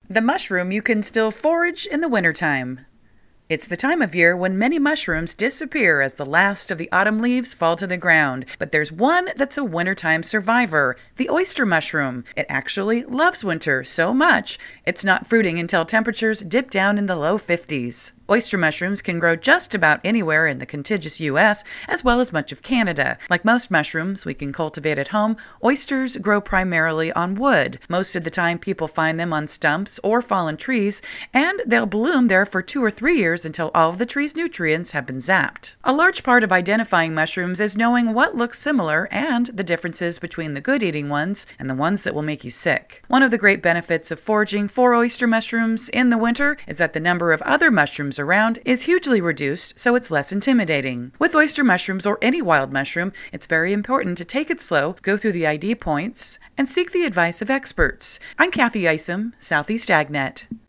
The mushroom you can still forage in the wintertime. It's the time of year when many mushrooms disappear as the last of the autumn leaves fall to the ground. But there's one that's a wintertime survivor, the oyster mushroom. It actually loves winter so much, it's not fruiting until temperatures dip down in the low 50s. Oyster mushrooms can grow just about anywhere in the contiguous U.S., as well as much of Canada. Like most mushrooms we can cultivate at home, oysters grow primarily on wood. Most of the time people find them on stumps or fallen trees, and they'll bloom there for 2 or 3 years until all of the tree's nutrients have been zapped. A large part of identifying mushrooms is knowing what looks similar and the differences between the good-eating ones and the ones that will make you sick. One of the great benefits of foraging for oyster mushrooms in the winter is that the number of other mushrooms around is hugely reduced, so it's less intimidating. With oyster mushrooms or any wild mushroom, it's very important to take it slow, go through the ID points, and seek the advice of experts. I'm Kathy Isom, Southeast AgNet.